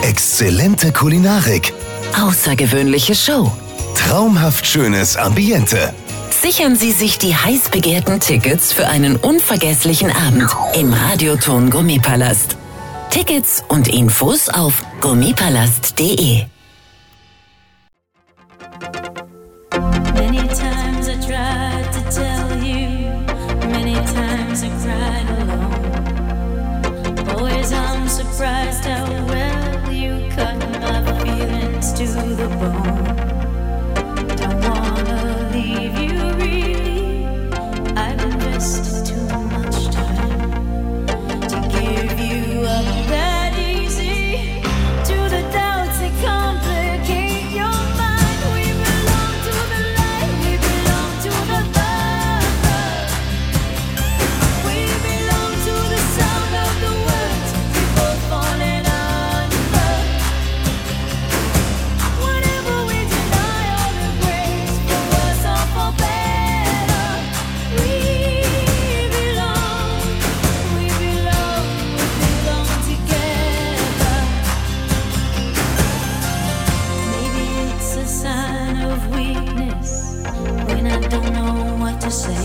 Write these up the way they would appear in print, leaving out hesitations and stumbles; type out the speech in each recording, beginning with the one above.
Exzellente Kulinarik. Außergewöhnliche Show. Traumhaft schönes Ambiente. Sichern Sie sich die heiß begehrten Tickets für einen unvergesslichen Abend im Radioton Gourmetpalast. Tickets und Infos auf gourmetpalast.de. Many times I tried to tell you, many times I cried alone. Always I'm surprised how well you cut my feelings to the bone. Don't wanna leave you really, I've invested too much time to give you up that easy, to the doubts that complicate your mind. We belong to the light, we belong to the thunder. We belong to the sound of the words we both falling under. Whatever we deny or embrace, for worse or for better, we belong together. Maybe it's a sign of weakness when I don't know what to say.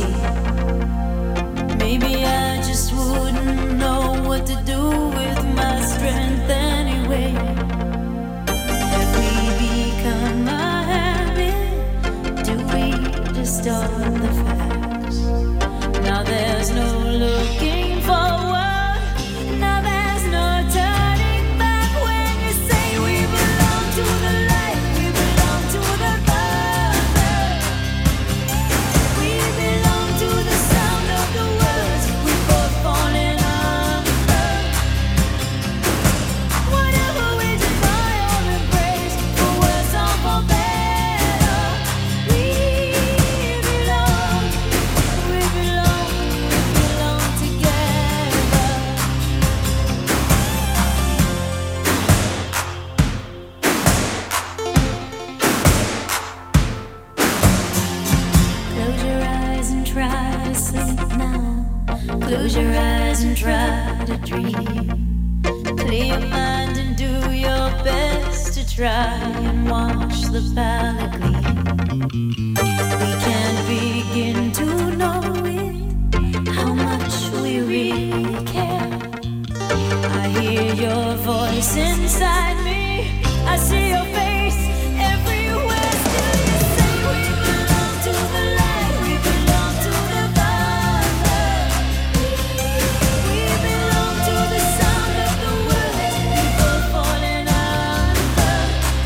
Maybe I just wouldn't know what to do with my strength anyway. Have we become a habit? Do we distort the facts? Now there's no looking forward. Now there's no turning back. When you say we belong to the light, we belong to the thunder. We belong to the sound of the words we both falling under. Whatever we deny or embrace, for worse or for better, we belong together. Close your eyes and try to sleep now. Close your eyes and try to dream. Clear your mind and do your best to try and watch the palette gleam. We can't begin to know it, how much we really care. I hear your voice inside me, I see your face everywhere. Still you say we belong to the light, we belong to the thunder. We belong to the sound of the words we both falling under.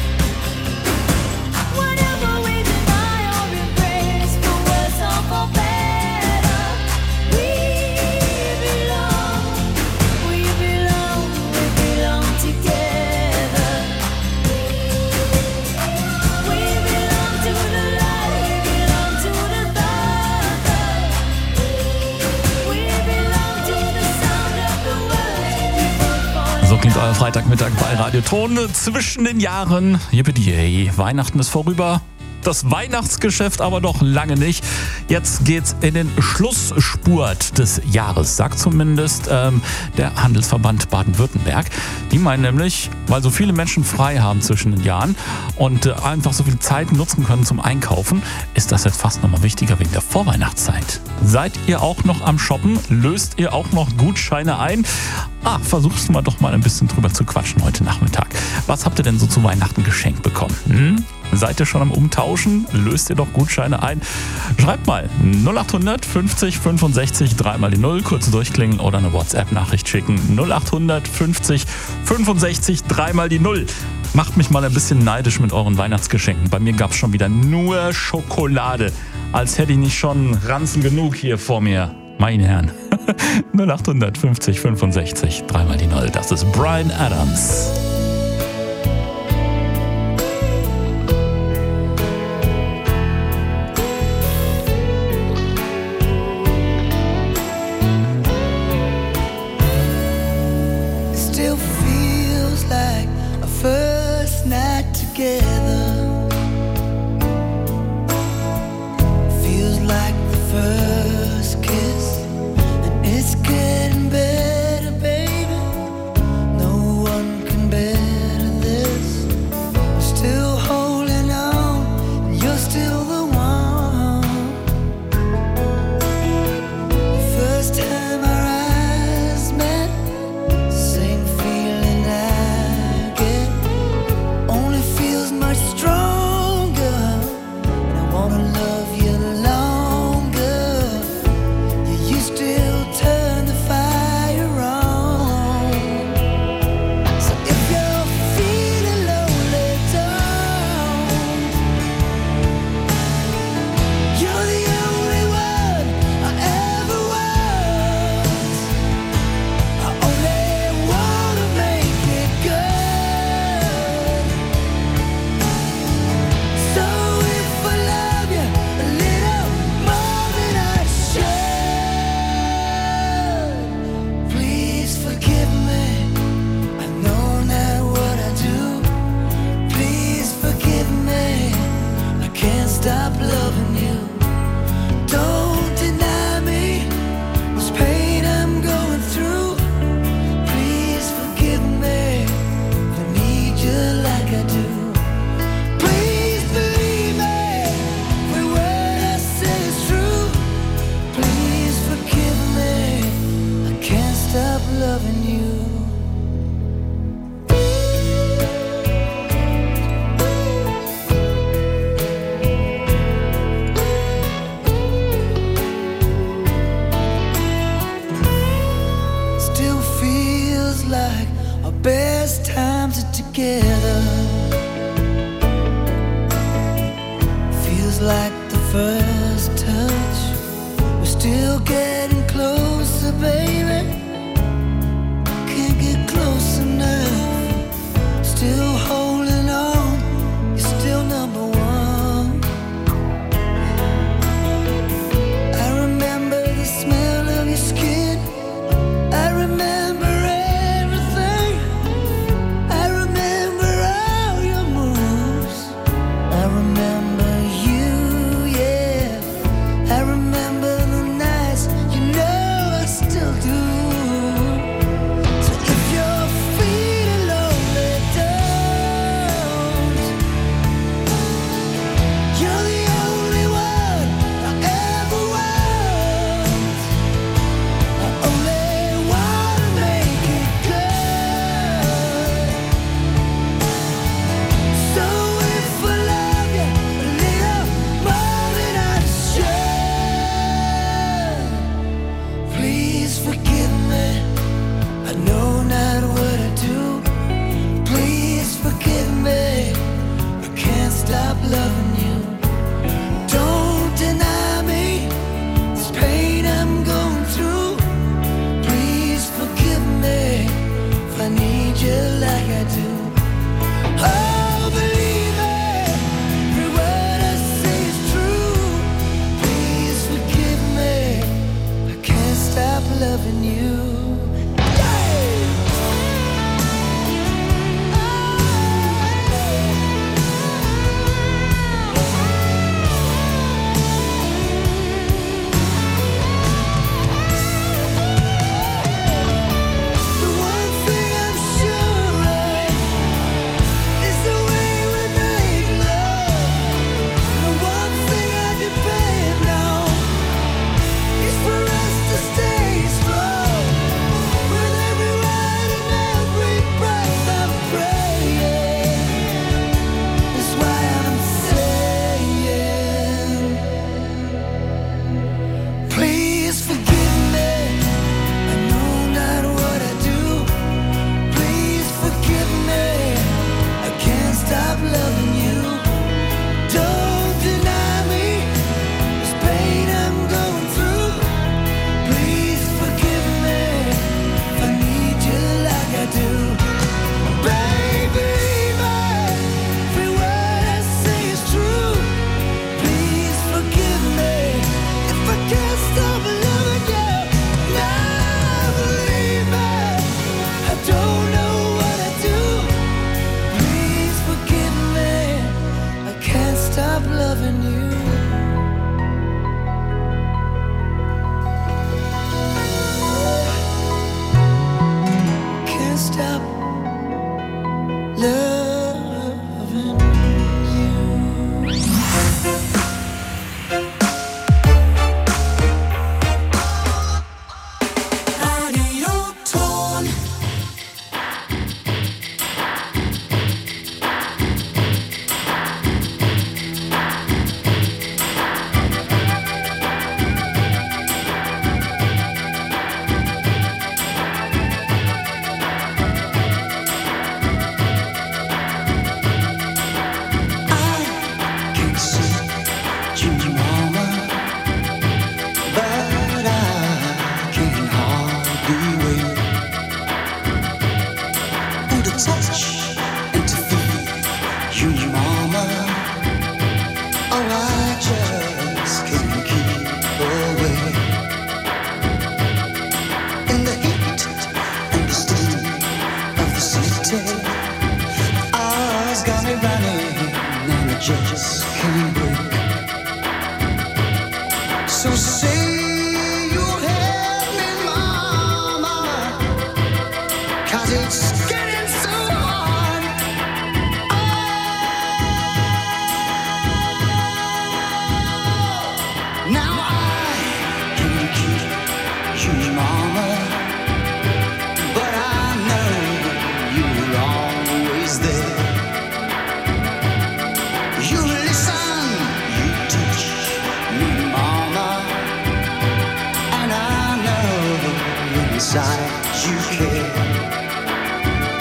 Whatever we deny or embrace, for worse or for better, we belong together. We belong to the light, we belong to the thunder. We belong to the sound of the words we both falling. So klingt euer Freitagmittag bei Radioton zwischen den Jahren. Yippie, Weihnachten ist vorüber. Das Weihnachtsgeschäft aber noch lange nicht. Jetzt geht's in den Schlussspurt des Jahres, sagt zumindest der Handelsverband Baden-Württemberg. Die meinen nämlich, weil so viele Menschen frei haben zwischen den Jahren und einfach so viel Zeit nutzen können zum Einkaufen, ist das jetzt fast nochmal wichtiger wegen der Vorweihnachtszeit. Seid ihr auch noch am Shoppen? Löst ihr auch noch Gutscheine ein? Versuchst mal doch mal ein bisschen drüber zu quatschen heute Nachmittag. Was habt ihr denn so zu Weihnachten geschenkt bekommen? Seid ihr schon am Umtauschen? Löst ihr doch Gutscheine ein? Schreibt mal 0800 50 65 3 mal die 0, kurz durchklingen oder eine WhatsApp-Nachricht schicken. 0800 50 65 3 mal die 0. Macht mich mal ein bisschen neidisch mit euren Weihnachtsgeschenken. Bei mir gab es schon wieder nur Schokolade. Als hätte ich nicht schon Ranzen genug hier vor mir. Meine Herren. 0800 50 65 3 mal die 0. Das ist Bryan Adams. Still feels like a first night together. Feels like the first kiss, and it's getting better, baby. No one can bear together. Feels like the first touch. We're still getting closer, baby. Can't get close enough. Still holding on. You're still number one. I remember the smell of your skin. I remember everything. I remember all your moves. I remember you, yeah. I remember the nights, you know I still do. So if you're feeling lonely, don't. You're the only one I ever want. I only wanna make it good. So if I love you a little more than I should, please forgive me. I know not what I do. Please forgive me. I can't stop loving you. Don't deny me this pain I'm going through. Please forgive me if I need you like I do. Oh, believe me, every word I say is true. Please forgive me, I can't stop loving you. The one thing I'm sure of is the way we make love. The one thing I depend on is for us to stay strong. With every word and every breath I'm praying. That's why I'm saying, please forgive me. I know not what I do. Please forgive me. I can't stop loving you. Don't deny me this pain I'm going through. Please forgive me if I need you like I do. Baby, every word I say is true. Please forgive me if I can't stop loving you. Now believe me, I don't know what I do. Please forgive me, I can't stop loving you. Can't stop loving you. Radioton. Just can't break. So say you'll help me, mama, 'cause it's getting so hard. Oh, now I can keep you, mama, but I know you're always there. You listen, you teach me, mama, and I know inside you care.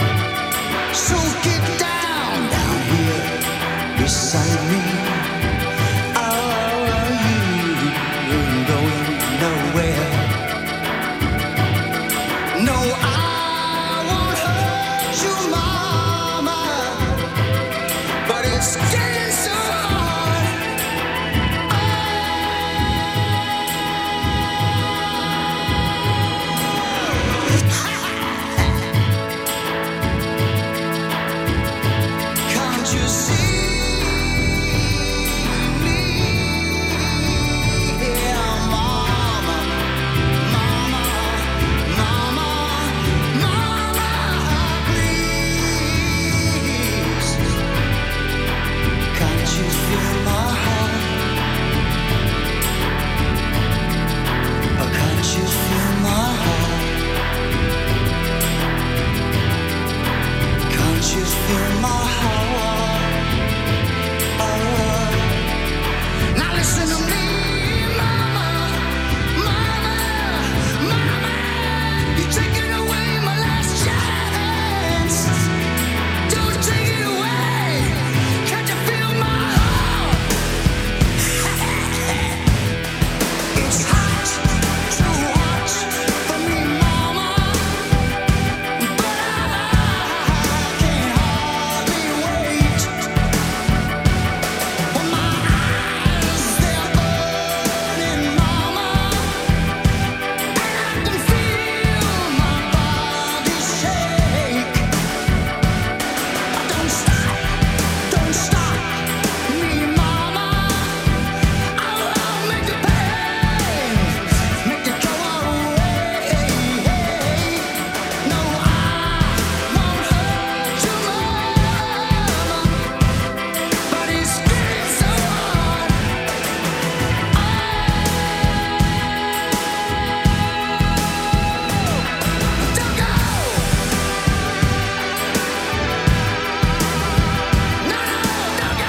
just fill my heart. Now listen to me, mama, mama, mama. You're taking away my last chance. Don't take it away. Can't you feel my heart? It's hot, too hot for me, mama. But I can't hardly wait. When my eyes, they're burning, mama, and I can feel my body shake. Don't stop me, mama. I'll make it pain, make it go away. No, I won't hurt you, mama, but it's getting so hard. Don't go. No, don't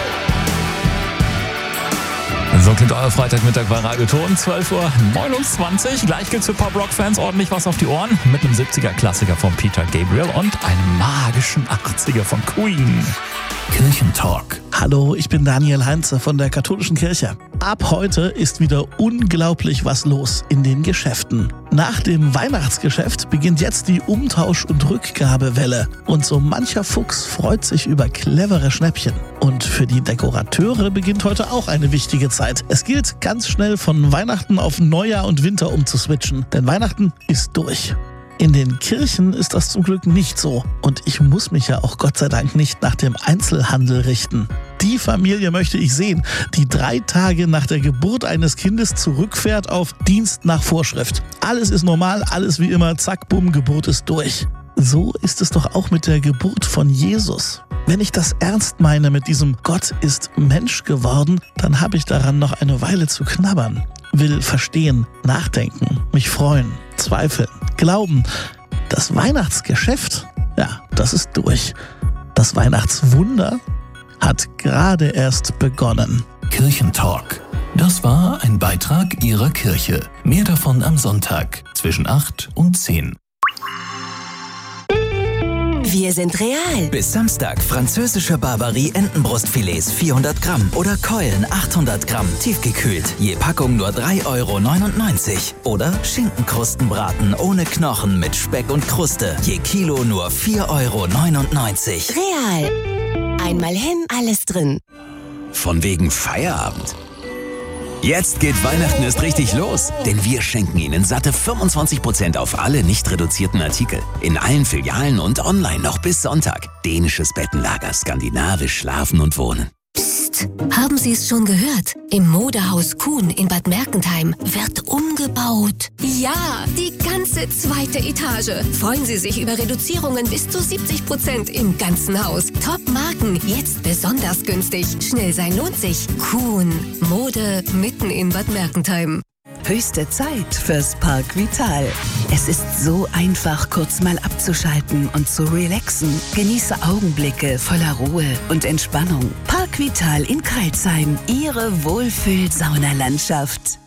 go. So klingt euer Freitagmittag bei Radio Ton, 12:29 Uhr. Gleich gibt's für Pop-Rock-Fans ordentlich was auf die Ohren mit einem 70er-Klassiker von Peter Gabriel und einem magischen 80er von Queen. Kirchentalk. Hallo, ich bin Daniel Heinze von der Katholischen Kirche. Ab heute ist wieder unglaublich was los in den Geschäften. Nach dem Weihnachtsgeschäft beginnt jetzt die Umtausch- und Rückgabewelle. Und so mancher Fuchs freut sich über clevere Schnäppchen. Und für die Dekorateure beginnt heute auch eine wichtige Zeit. Es gilt, ganz schnell von Weihnachten auf Neujahr und Winter umzuswitchen. Denn Weihnachten ist durch. In den Kirchen ist das zum Glück nicht so. Und ich muss mich ja auch Gott sei Dank nicht nach dem Einzelhandel richten. Die Familie möchte ich sehen, die 3 Tage nach der Geburt eines Kindes zurückfährt auf Dienst nach Vorschrift. Alles ist normal, alles wie immer, zack, bumm, Geburt ist durch. So ist es doch auch mit der Geburt von Jesus. Wenn ich das ernst meine mit diesem Gott ist Mensch geworden, dann habe ich daran noch eine Weile zu knabbern. Will verstehen, nachdenken, mich freuen, zweifeln, glauben. Das Weihnachtsgeschäft, ja, das ist durch. Das Weihnachtswunder hat gerade erst begonnen. Kirchentalk. Das war ein Beitrag Ihrer Kirche. Mehr davon am Sonntag zwischen 8 und 10. Wir sind real. Bis Samstag französische Barbarie Entenbrustfilets 400 Gramm oder Keulen 800 Gramm tiefgekühlt. Je Packung nur 3,99 €. Oder Schinkenkrustenbraten ohne Knochen mit Speck und Kruste. Je Kilo nur 4,99 €. Real. Einmal hin, alles drin. Von wegen Feierabend. Jetzt geht Weihnachten erst richtig los, denn wir schenken Ihnen satte 25% auf alle nicht reduzierten Artikel. In allen Filialen und online noch bis Sonntag. Dänisches Bettenlager, skandinavisch schlafen und wohnen. Psst, haben Sie es schon gehört? Im Modehaus Kuhn in Bad Mergentheim wird umgebaut. Ja, die ganze 2. Etage. Freuen Sie sich über Reduzierungen bis zu 70% im ganzen Haus. Top-Marken, jetzt besonders günstig. Schnell sein lohnt sich. Kuhn, Mode mitten in Bad Mergentheim. Höchste Zeit fürs Park Vital. Es ist so einfach, kurz mal abzuschalten und zu relaxen. Genieße Augenblicke voller Ruhe und Entspannung. Park Vital in Crailsheim, Ihre Wohlfühl-Saunalandschaft.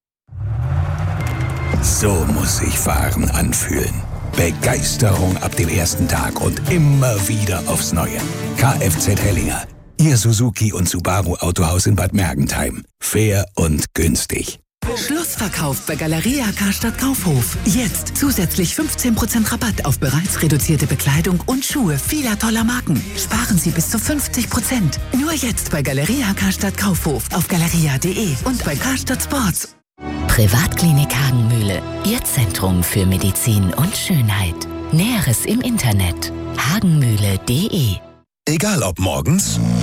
So muss sich Fahren anfühlen. Begeisterung ab dem ersten Tag und immer wieder aufs Neue. Kfz Hellinger, Ihr Suzuki und Subaru Autohaus in Bad Mergentheim. Fair und günstig. Schlussverkauf bei Galeria Karstadt Kaufhof. Jetzt zusätzlich 15% Rabatt auf bereits reduzierte Bekleidung und Schuhe vieler toller Marken. Sparen Sie bis zu 50%. Nur jetzt bei Galeria Karstadt Kaufhof auf galeria.de und bei Karstadt Sports. Privatklinik Hagenmühle, Ihr Zentrum für Medizin und Schönheit. Näheres im Internet: hagenmühle.de. Egal ob morgens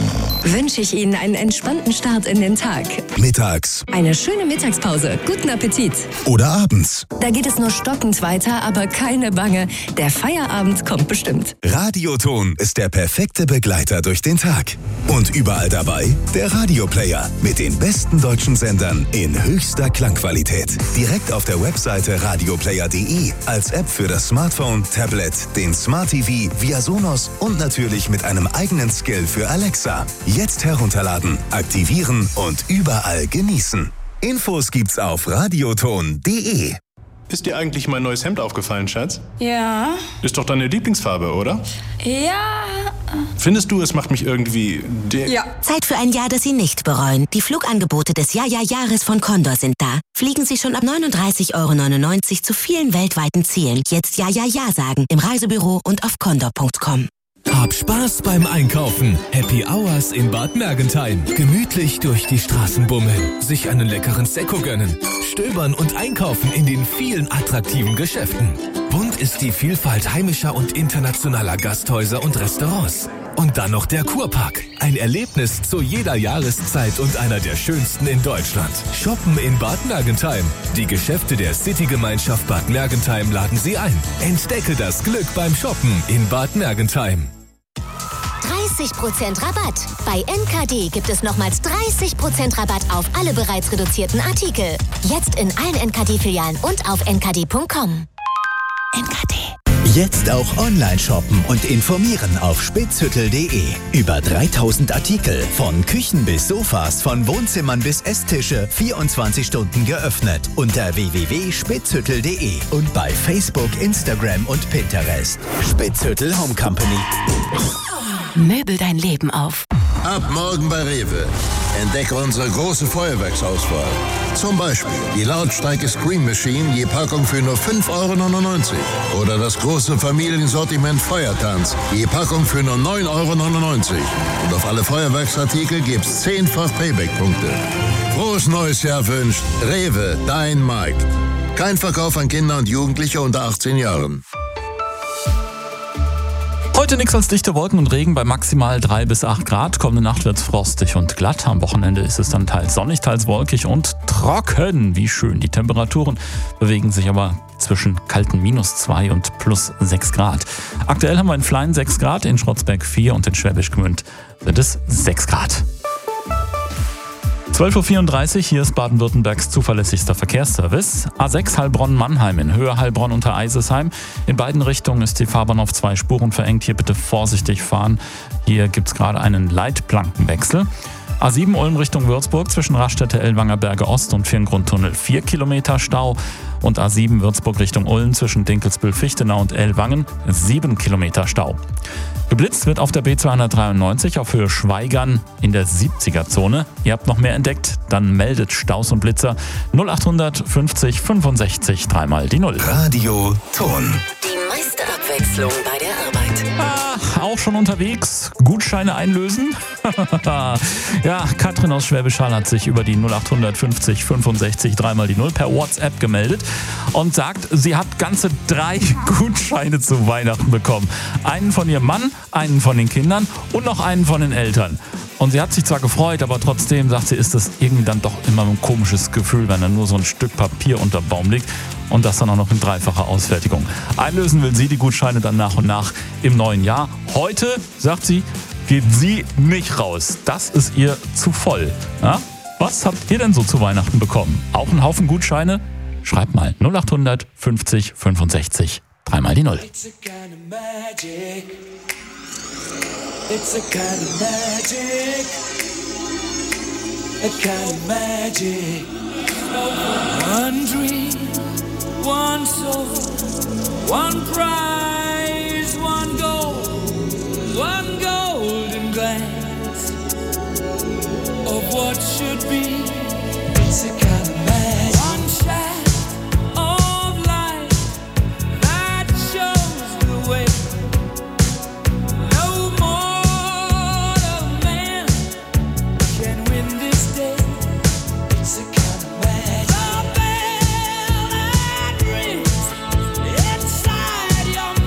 wünsche ich Ihnen einen entspannten Start in den Tag. Mittags. Eine schöne Mittagspause. Guten Appetit. Oder abends. Da geht es nur stockend weiter, aber keine Bange. Der Feierabend kommt bestimmt. Radioton ist der perfekte Begleiter durch den Tag. Und überall dabei der Radioplayer mit den besten deutschen Sendern in höchster Klangqualität. Direkt auf der Webseite radioplayer.de, als App für das Smartphone, Tablet, den Smart TV, via Sonos und natürlich mit einem eigenen Skill für Alexa. Jetzt herunterladen, aktivieren und überall genießen. Infos gibt's auf radioton.de. Ist dir eigentlich mein neues Hemd aufgefallen, Schatz? Ja. Ist doch deine Lieblingsfarbe, oder? Ja. Findest du, es macht mich irgendwie... Ja. Zeit für ein Jahr, das Sie nicht bereuen. Die Flugangebote des Ja-Ja-Jahres von Condor sind da. Fliegen Sie schon ab 39,99 € zu vielen weltweiten Zielen. Jetzt Ja-Ja-Ja sagen im Reisebüro und auf condor.com. Hab Spaß beim Einkaufen. Happy Hours in Bad Mergentheim. Gemütlich durch die Straßen bummeln. Sich einen leckeren Sekko gönnen. Stöbern und einkaufen in den vielen attraktiven Geschäften. Bunt ist die Vielfalt heimischer und internationaler Gasthäuser und Restaurants. Und dann noch der Kurpark. Ein Erlebnis zu jeder Jahreszeit und einer der schönsten in Deutschland. Shoppen in Bad Mergentheim. Die Geschäfte der City-Gemeinschaft Bad Mergentheim laden Sie ein. Entdecke das Glück beim Shoppen in Bad Mergentheim. 30% Rabatt. Bei NKD gibt es nochmals 30% Rabatt auf alle bereits reduzierten Artikel. Jetzt in allen NKD-Filialen und auf nkd.com. NKD. Jetzt auch online shoppen und informieren auf spitzhüttel.de. Über 3000 Artikel, von Küchen bis Sofas, von Wohnzimmern bis Esstische, 24 Stunden geöffnet. Unter www.spitzhüttel.de und bei Facebook, Instagram und Pinterest. Spitzhüttel Home Company. Möbel dein Leben auf. Ab morgen bei Rewe. Entdecke unsere große Feuerwerksauswahl. Zum Beispiel die Lautstärke Scream Machine, je Packung für nur 5,99 € Oder das große Familiensortiment Feuertanz, je Packung für nur 9,99 €. Und auf alle Feuerwerksartikel gibt's 10-fach Payback-Punkte. Frohes neues Jahr wünscht Rewe, dein Markt. Kein Verkauf an Kinder und Jugendliche unter 18 Jahren. Heute nichts als dichte Wolken und Regen bei maximal 3 bis 8 Grad. Kommende Nacht wird's frostig und glatt. Am Wochenende ist es dann teils sonnig, teils wolkig und trocken. Wie schön. Die Temperaturen bewegen sich aber zwischen kalten -2 und +6 Grad. Aktuell haben wir in Flein 6 Grad, in Schrotzberg 4 und in Schwäbisch Gmünd sind es 6 Grad. 12:34 Uhr, hier ist Baden-Württembergs zuverlässigster Verkehrsservice. A6 Heilbronn-Mannheim in Höhe Heilbronn unter Eisesheim. In beiden Richtungen ist die Fahrbahn auf 2 Spuren verengt. Hier bitte vorsichtig fahren. Hier gibt es gerade einen Leitplankenwechsel. A7 Ulm Richtung Würzburg zwischen Raststätte Ellwanger Berge Ost und Firngrundtunnel 4 Kilometer Stau. Und A7 Würzburg Richtung Ulm zwischen Dinkelsbühl-Fichtenau und Ellwangen 7 Kilometer Stau. Geblitzt wird auf der B293 auf Höhe Schweigern in der 70er-Zone. Ihr habt noch mehr entdeckt? Dann meldet Staus und Blitzer 0800 50 65 3 die 0. Radio Ton. Die meiste Abwechslung bei der Arbeit. Auch schon unterwegs? Gutscheine einlösen? Ja, Katrin aus Schwäbisch Hall hat sich über die 0800 50 65 3 die 0 per WhatsApp gemeldet und sagt, sie hat ganze 3 Gutscheine zu Weihnachten bekommen. Einen von ihrem Mann, einen von den Kindern und noch einen von den Eltern. Und sie hat sich zwar gefreut, aber trotzdem, sagt sie, ist das irgendwie dann doch immer ein komisches Gefühl, wenn dann nur so ein Stück Papier unterm Baum liegt und das dann auch noch in dreifacher Ausfertigung. Einlösen will sie die Gutscheine dann nach und nach im neuen Jahr. Heute, sagt sie, geht sie nicht raus. Das ist ihr zu voll. Ja? Was habt ihr denn so zu Weihnachten bekommen? Auch einen Haufen Gutscheine? Schreibt mal 0800 50 65 3 die 0. It's a kind of magic. It's a kind of magic. A kind of magic. One dream, one soul, one prize, one goal, one golden glance of what should be. It's a kind of magic. One shaft of light that shows the way. No mortal man can win this day. It's a kind of magic. The bell that rings inside your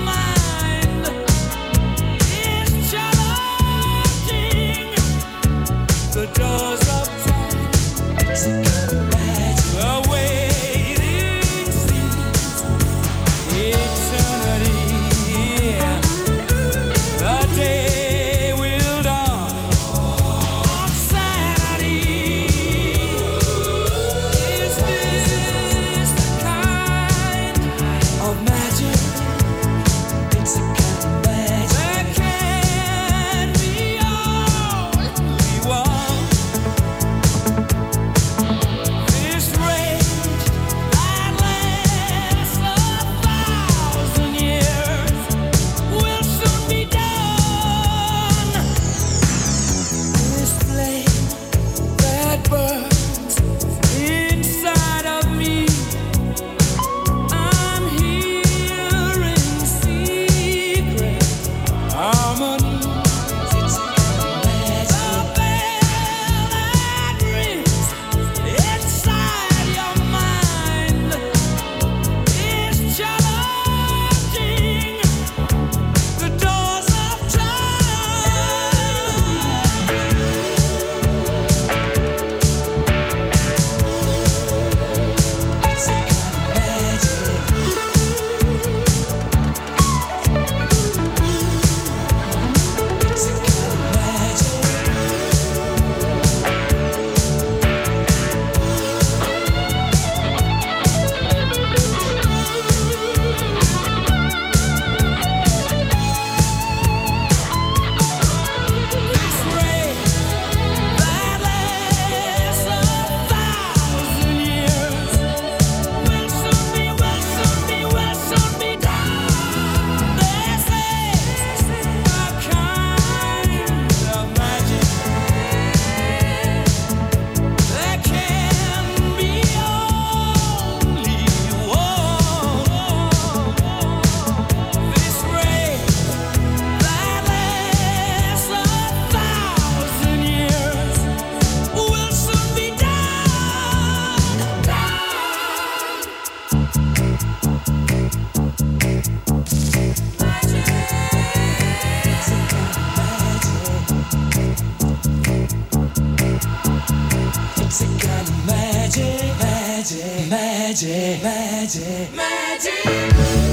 magic, magic, magic.